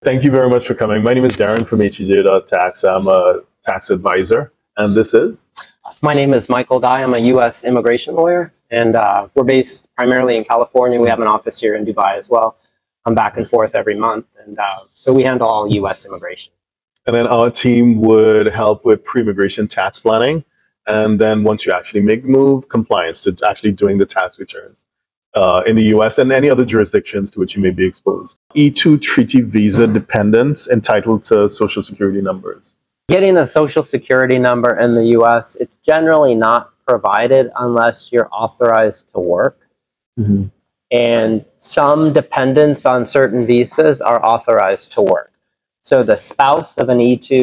Thank you very much for coming. My name is Darren from HEJ.tax. I'm a tax advisor, and this is? My name is Michael Dye. I'm a U.S. immigration lawyer, and we're based primarily in California. We have an office here in Dubai as well. I'm back and forth every month, and so we handle all U.S. immigration. And then our team would help with pre-immigration tax planning, and then once you actually make the move, compliance to actually doing the tax returns in the U.S. and any other jurisdictions to which you may be exposed. E2 treaty visa dependents entitled to Social Security numbers. Getting a Social Security number in the U.S., it's generally not provided unless you're authorized to work. Mm-hmm. And some dependents on certain visas are authorized to work. So the spouse of an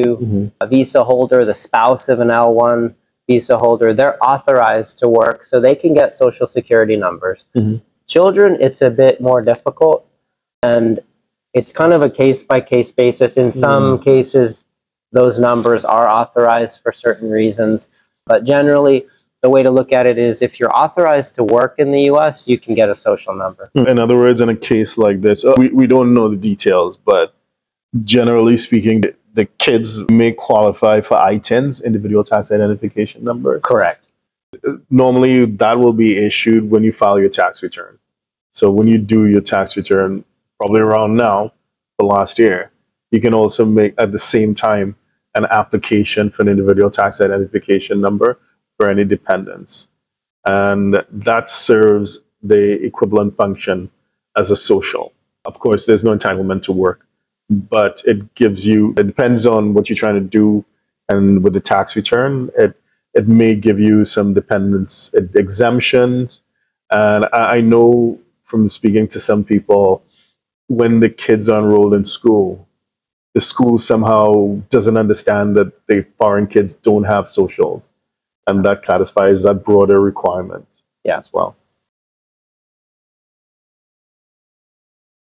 E2 a visa holder, the spouse of an L1 visa holder, they're authorized to work, so they can get Social Security numbers. Children, it's a bit more difficult, and it's kind of a case-by-case basis. In some cases, those numbers are authorized for certain reasons, but generally, the way to look at it is if you're authorized to work in the U.S., you can get a social number. In other words, in a case like this, we don't know the details, but generally speaking, the kids may qualify for ITINs, individual tax identification number. Correct. Normally, that will be issued when you file your tax return. So when you do your tax return, probably around now, for last year, you can also make at the same time an application for an individual tax identification number for any dependents. And that serves the equivalent function as a social. Of course, there's no entitlement to work, but it gives you, it depends on what you're trying to do. And with the tax return, it may give you some dependence exemptions. And I know from speaking to some people, when the kids are enrolled in school, the school somehow doesn't understand that the foreign kids don't have socials. And that satisfies that broader requirement as well.